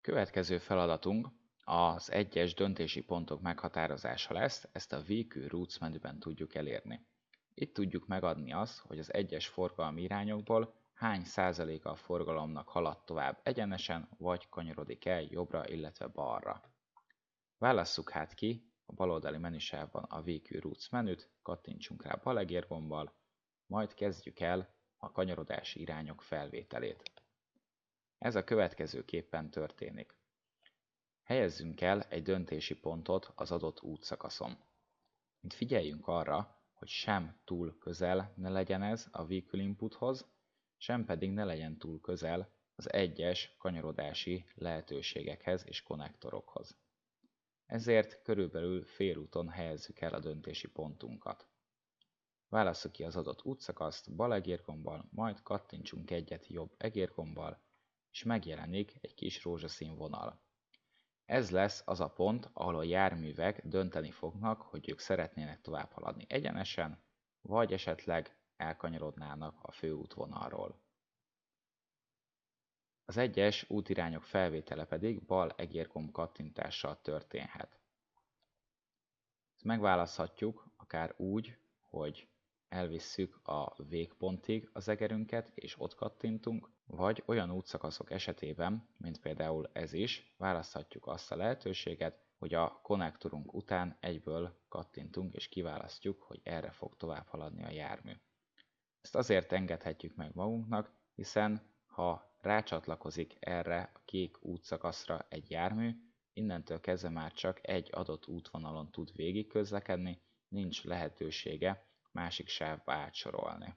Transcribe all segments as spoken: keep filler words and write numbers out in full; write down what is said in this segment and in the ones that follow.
Következő feladatunk az egyes döntési pontok meghatározása lesz, ezt a vé kú Routes menüben tudjuk elérni. Itt tudjuk megadni azt, hogy az egyes forgalmi irányokból hány százaléka a forgalomnak halad tovább egyenesen, vagy kanyarodik el jobbra, illetve balra. Válasszuk hát ki a baloldali menüsávban a vé kú Routes menüt, kattintsunk rá balegérgombbal, majd kezdjük el a kanyarodási irányok felvételét. Ez a következőképpen történik. Helyezzünk el egy döntési pontot az adott útszakaszon. Itt figyeljünk arra, hogy sem túl közel ne legyen ez a vehicle inputhoz, sem pedig ne legyen túl közel az egyes kanyarodási lehetőségekhez és konnektorokhoz. Ezért körülbelül félúton helyezzük el a döntési pontunkat. Válasszuk ki az adott útszakaszt bal egérgombbal, majd kattintsunk egyet jobb egérgombbal, és megjelenik egy kis rózsaszín vonal. Ez lesz az a pont, ahol a járművek dönteni fognak, hogy ők szeretnének tovább haladni egyenesen, vagy esetleg elkanyarodnának a főútvonalról. Az egyes útirányok felvétele pedig bal egérgomb kattintással történhet. Ezt megválaszthatjuk akár úgy, hogy elvisszük a végpontig az egerünket, és ott kattintunk, vagy olyan útszakaszok esetében, mint például ez is, választhatjuk azt a lehetőséget, hogy a konnektorunk után egyből kattintunk, és kiválasztjuk, hogy erre fog tovább haladni a jármű. Ezt azért engedhetjük meg magunknak, hiszen ha rácsatlakozik erre a kék útszakaszra egy jármű, innentől kezdve már csak egy adott útvonalon tud végig közlekedni, nincs lehetősége másik sávba átsorolni.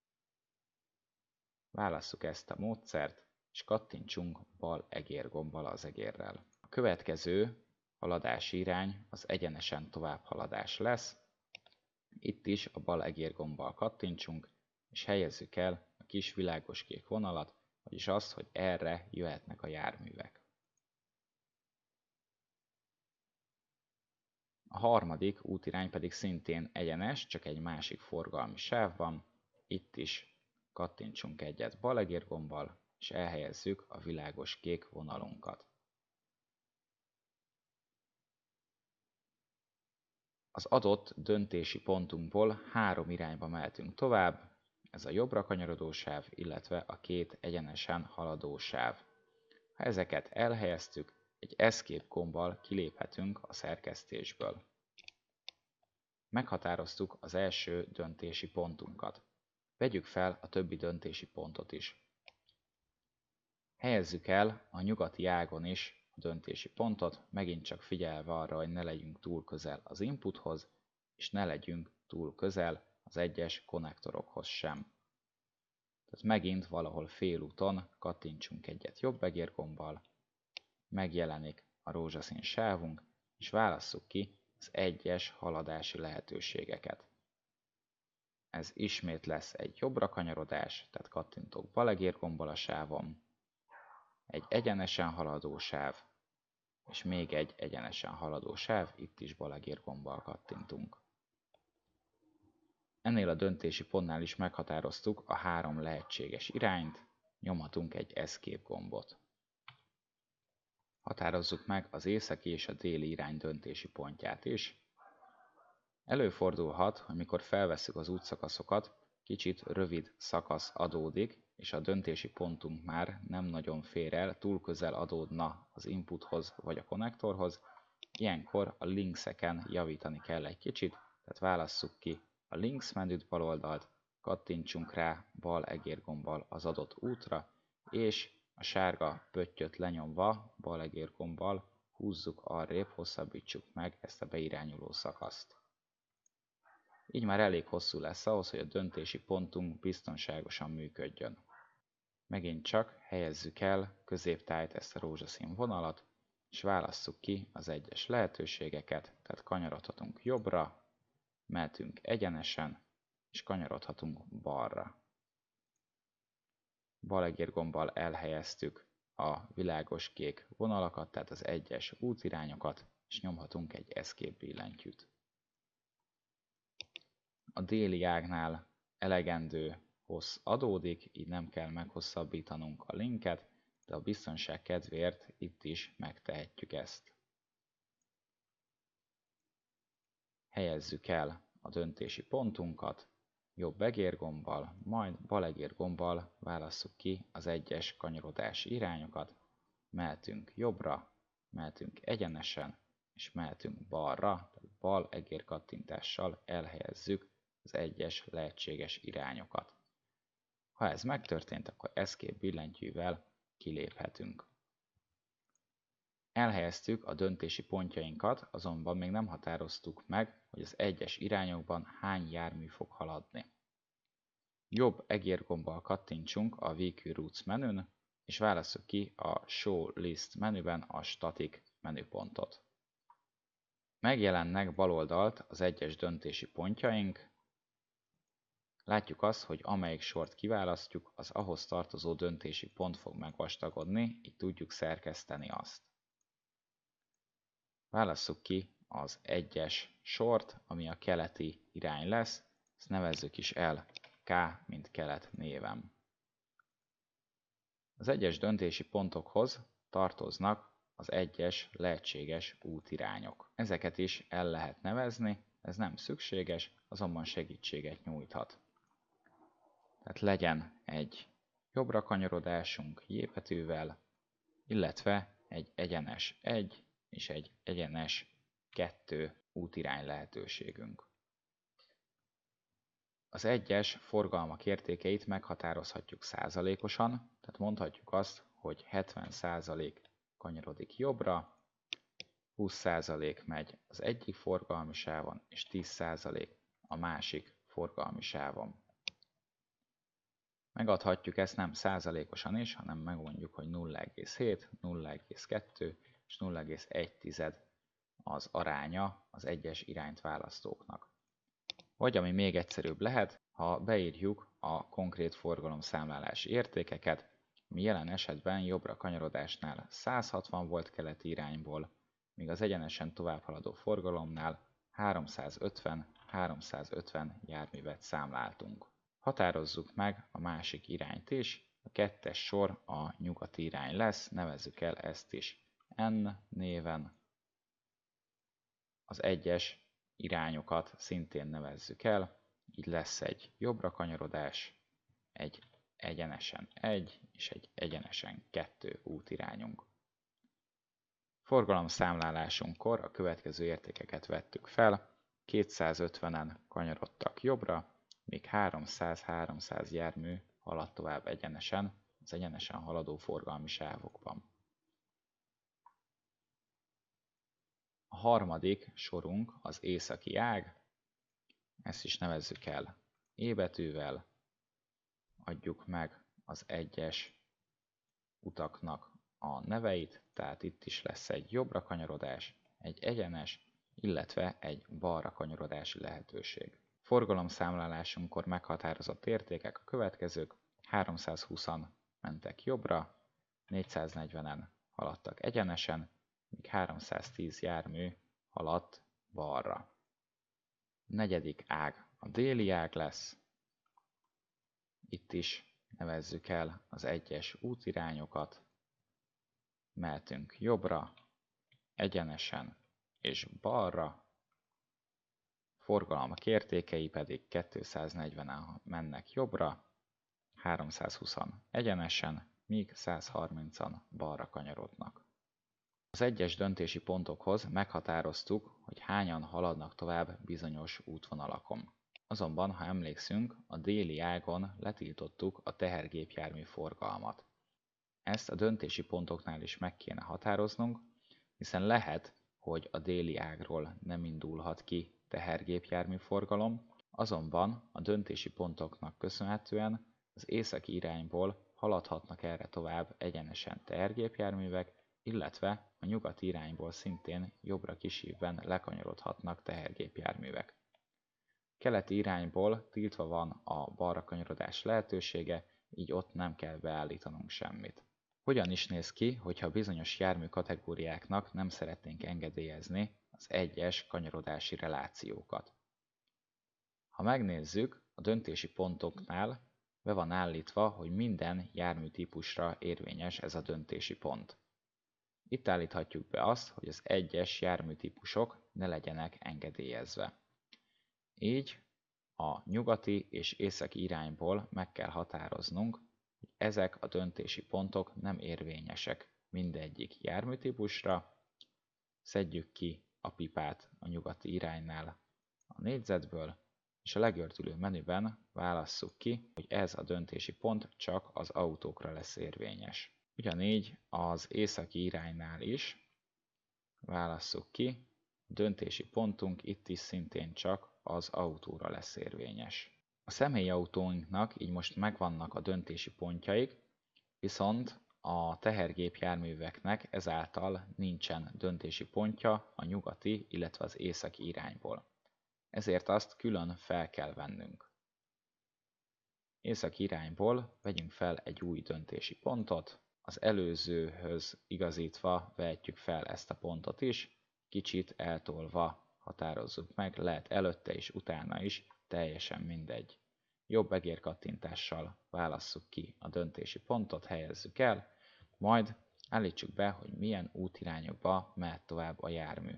Válasszuk ezt a módszert, és kattintsunk bal egérgombbal az egérrel. A következő haladási irány az egyenesen továbbhaladás lesz. Itt is a bal egérgombbal kattintsunk, és helyezzük el a kis világos kék vonalat, vagyis azt, hogy erre jöhetnek a járművek. A harmadik útirány pedig szintén egyenes, csak egy másik forgalmi sávban. Itt is kattintsunk egyet bal egérgombbal, és elhelyezzük a világos kék vonalunkat. Az adott döntési pontunkból három irányba mehetünk tovább, ez a jobbra kanyarodó sáv, illetve a két egyenesen haladó sáv. Ha ezeket elhelyeztük, egy Escape gombbal kiléphetünk a szerkesztésből. Meghatároztuk az első döntési pontunkat. Vegyük fel a többi döntési pontot is. Helyezzük el a nyugati ágon is a döntési pontot, megint csak figyelve arra, hogy ne legyünk túl közel az inputhoz, és ne legyünk túl közel az egyes konnektorokhoz sem. Tehát megint valahol félúton kattintsunk egyet jobb egérgombbal, megjelenik a rózsaszín sávunk, és válasszuk ki az egyes haladási lehetőségeket. Ez ismét lesz egy jobbra kanyarodás, tehát kattintok bal egérgombbal a sávon, egy egyenesen haladó sáv, és még egy egyenesen haladó sáv, itt is bal egérgombbal kattintunk. Ennél a döntési pontnál is meghatároztuk a három lehetséges irányt, nyomhatunk egy Escape gombot. Határozzuk meg az északi és a déli irány döntési pontját is. Előfordulhat, hogy mikor felvesszük az útszakaszokat, kicsit rövid szakasz adódik, és a döntési pontunk már nem nagyon fér el, túl közel adódna az inputhoz vagy a konnektorhoz. Ilyenkor a linkseken javítani kell egy kicsit, tehát válasszuk ki a links menüt bal oldalt, kattintsunk rá bal egérgombbal az adott útra, és a sárga pöttyöt lenyomva bal egérgombbal húzzuk arrébb, hosszabbítsuk meg ezt a beirányuló szakaszt. Így már elég hosszú lesz ahhoz, hogy a döntési pontunk biztonságosan működjön. Megint csak helyezzük el középtájt ezt a rózsaszín vonalat, és válasszuk ki az egyes lehetőségeket, tehát kanyarodhatunk jobbra, mehetünk egyenesen, és kanyarodhatunk balra. Bal egérgombbal elhelyeztük a világos kék vonalakat, tehát az egyes útirányokat, és nyomhatunk egy Escape billentyűt. A déli ágnál elegendő hossz adódik, így nem kell meghosszabbítanunk a linket, de a biztonság kedvéért itt is megtehetjük ezt. Helyezzük el a döntési pontunkat, jobb egérgombbal, majd bal egérgombbal válasszuk ki az egyes kanyarodási irányokat, mehetünk jobbra, mehetünk egyenesen, és mehetünk balra, tehát bal egérkattintással elhelyezzük az egyes lehetséges irányokat. Ha ez megtörtént, akkor Escape billentyűvel kiléphetünk. Elhelyeztük a döntési pontjainkat, azonban még nem határoztuk meg, hogy az egyes irányokban hány jármű fog haladni. Jobb egérgombbal kattintsunk a V Q Routes menün, és válasszuk ki a Show List menüben a Static menüpontot. Megjelennek bal oldalt az egyes döntési pontjaink. Látjuk azt, hogy amelyik sort kiválasztjuk, az ahhoz tartozó döntési pont fog megvastagodni, így tudjuk szerkeszteni azt. Válasszuk ki az egyes sort, ami a keleti irány lesz, ezt nevezzük is el K, mint kelet névem. Az egyes döntési pontokhoz tartoznak az egyes lehetséges útirányok. Ezeket is el lehet nevezni, ez nem szükséges, azonban segítséget nyújthat. Tehát legyen egy jobbra kanyarodásunk J betűvel, illetve egy egyenes egy és egy egyenes kettő útirány lehetőségünk. Az egyes forgalmak értékeit meghatározhatjuk százalékosan, tehát mondhatjuk azt, hogy hetven százalék kanyarodik jobbra, húsz százalék megy az egyik forgalmi sávon, és tíz százalék a másik forgalmi sávon. Megadhatjuk ezt nem százalékosan is, hanem megmondjuk, hogy nulla egész hét, nulla egész kettő és nulla egész egy az aránya az egyes irányt választóknak. Vagy ami még egyszerűbb lehet, ha beírjuk a konkrét forgalomszámlálási értékeket, ami jelen esetben jobbra kanyarodásnál száz hatvan volt keleti irányból, míg az egyenesen továbbhaladó forgalomnál háromszázötven-háromszázötven járművet számláltunk. Határozzuk meg a másik irányt is, a kettes sor a nyugati irány lesz, nevezzük el ezt is N néven. Az egyes irányokat szintén nevezzük el, így lesz egy jobbra kanyarodás, egy egyenesen egy és egy egyenesen kettő útirányunk. Forgalomszámlálásunkkor a következő értékeket vettük fel, kétszázötvenen kanyarodtak jobbra, míg háromszáz-háromszáz jármű haladt tovább egyenesen, az egyenesen haladó forgalmi sávokban. A harmadik sorunk az északi ág, ezt is nevezzük el E betűvel, adjuk meg az egyes utaknak a neveit, tehát itt is lesz egy jobbra kanyarodás, egy egyenes, illetve egy balra kanyarodási lehetőség. Forgalomszámlálásunkkor meghatározott értékek a következők, háromszázhúszan mentek jobbra, négyszáznegyvenen haladtak egyenesen, míg háromszáztíz jármű haladt balra. A negyedik ág a déli ág lesz, itt is nevezzük el az egyes útirányokat, mehetünk jobbra, egyenesen és balra, forgalmak értékei pedig kétszáznegyvenen mennek jobbra, háromszázhúszan egyenesen, míg százharmincan balra kanyarodnak. Az egyes döntési pontokhoz meghatároztuk, hogy hányan haladnak tovább bizonyos útvonalakon. Azonban, ha emlékszünk, a déli ágon letiltottuk a tehergépjármű forgalmat. Ezt a döntési pontoknál is meg kéne határoznunk, hiszen lehet, hogy a déli ágról nem indulhat ki tehergépjármű forgalom, azonban a döntési pontoknak köszönhetően az északi irányból haladhatnak erre tovább egyenesen tehergépjárművek, illetve a nyugati irányból szintén jobbra kisívben lekanyarodhatnak tehergépjárművek. Keleti irányból tiltva van a balra kanyarodás lehetősége, így ott nem kell beállítanunk semmit. Hogyan is néz ki, hogyha bizonyos jármű kategóriáknak nem szeretnénk engedélyezni az egyes kanyarodási relációkat? Ha megnézzük, a döntési pontoknál be van állítva, hogy minden járműtípusra érvényes ez a döntési pont. Itt állíthatjuk be azt, hogy az egyes járműtípusok ne legyenek engedélyezve. Így a nyugati és északi irányból meg kell határoznunk, hogy ezek a döntési pontok nem érvényesek mindegyik járműtípusra. Szedjük ki a pipát a nyugati iránynál a négyzetből, és a legördülő menüben válasszuk ki, hogy ez a döntési pont csak az autókra lesz érvényes. Ugyanígy az északi iránynál is válasszuk ki, a döntési pontunk itt is szintén csak az autóra lesz érvényes. A személyautóinknak így most megvannak a döntési pontjaik, viszont a tehergépjárműveknek ezáltal nincsen döntési pontja a nyugati, illetve az északi irányból. Ezért azt külön fel kell vennünk. Északi irányból vegyünk fel egy új döntési pontot, az előzőhöz igazítva vehetjük fel ezt a pontot is, kicsit eltolva határozzuk meg, lehet előtte és utána is, teljesen mindegy. Jobb egérkattintással válasszuk ki a döntési pontot, helyezzük el, majd állítsuk be, hogy milyen útirányokba mehet tovább a jármű.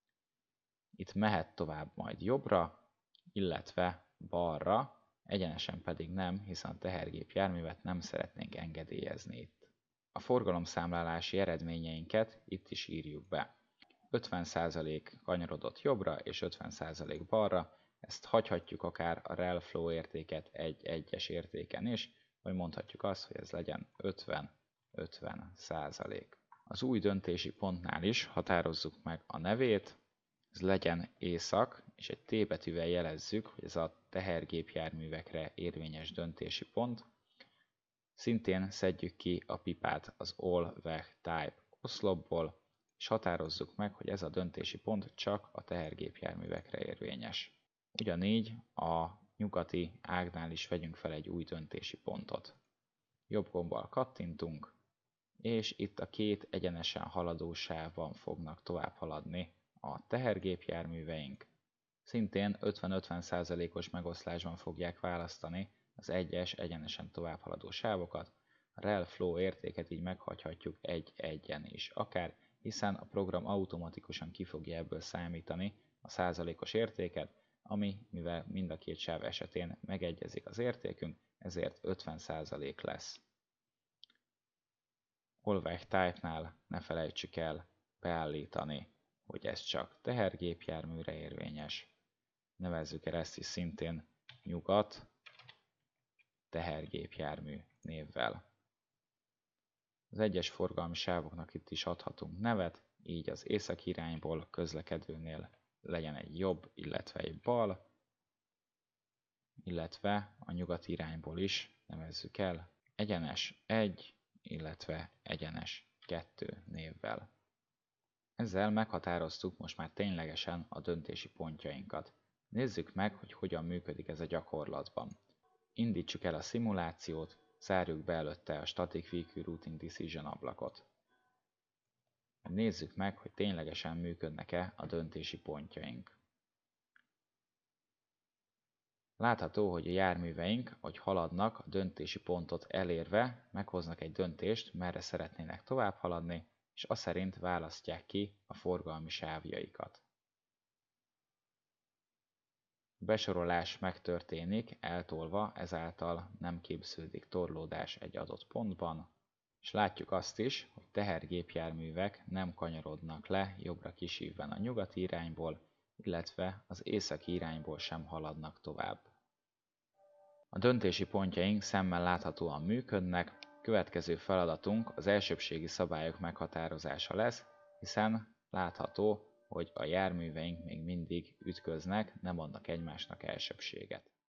Itt mehet tovább majd jobbra, illetve balra, egyenesen pedig nem, hiszen a tehergépjárművet nem szeretnénk engedélyezni itt. A forgalomszámlálási eredményeinket itt is írjuk be. ötven százalék kanyarodott jobbra és ötven százalék balra, ezt hagyhatjuk akár a rel flow értéket egy egyes értéken is, vagy mondhatjuk azt, hogy ez legyen ötven-ötven százalék. Az új döntési pontnál is határozzuk meg a nevét, ez legyen észak, és egy T betűvel jelezzük, hogy ez a tehergépjárművekre érvényes döntési pont. Szintén szedjük ki a pipát az All Veh Type oszlopból, és határozzuk meg, hogy ez a döntési pont csak a tehergépjárművekre érvényes. Ugyanígy a nyugati ágnál is vegyünk fel egy új döntési pontot. Jobb gombbal kattintunk, és itt a két egyenesen haladó sávban fognak tovább haladni a tehergépjárműveink. Szintén ötven-ötven százalékos megoszlásban fogják választani az egyes egyenesen tovább haladó sávokat. A rel flow értéket így meghagyhatjuk egy-egyen is akár, hiszen a program automatikusan ki fogja ebből számítani a százalékos értéket, ami, mivel mind a két sáv esetén megegyezik az értékünk, ezért ötven százalék lesz. All Veh Type-nál ne felejtsük el beállítani, hogy ez csak tehergépjárműre érvényes. Nevezzük el ezt is szintén nyugat tehergépjármű névvel. Az egyes forgalmi sávoknak itt is adhatunk nevet, így az északi irányból közlekedőnél legyen egy jobb, illetve egy bal, illetve a nyugati irányból is nevezzük el egyenes egy, illetve egyenes kettő névvel. Ezzel meghatároztuk most már ténylegesen a döntési pontjainkat. Nézzük meg, hogy hogyan működik ez a gyakorlatban. Indítsuk el a szimulációt, zárjuk be előtte a Static Vehicle Routing Decision ablakot. Nézzük meg, hogy ténylegesen működnek-e a döntési pontjaink. Látható, hogy a járműveink, ahogy haladnak, a döntési pontot elérve meghoznak egy döntést, merre szeretnének tovább haladni, és azt szerint választják ki a forgalmi sávjaikat. A besorolás megtörténik, eltolva, ezáltal nem képződik torlódás egy adott pontban, és látjuk azt is, hogy tehergépjárművek nem kanyarodnak le jobbra kisívven a nyugati irányból, illetve az északi irányból sem haladnak tovább. A döntési pontjaink szemmel láthatóan működnek, következő feladatunk az elsőbbségi szabályok meghatározása lesz, hiszen látható, hogy a járműveink még mindig ütköznek, nem adnak egymásnak elsőbbséget.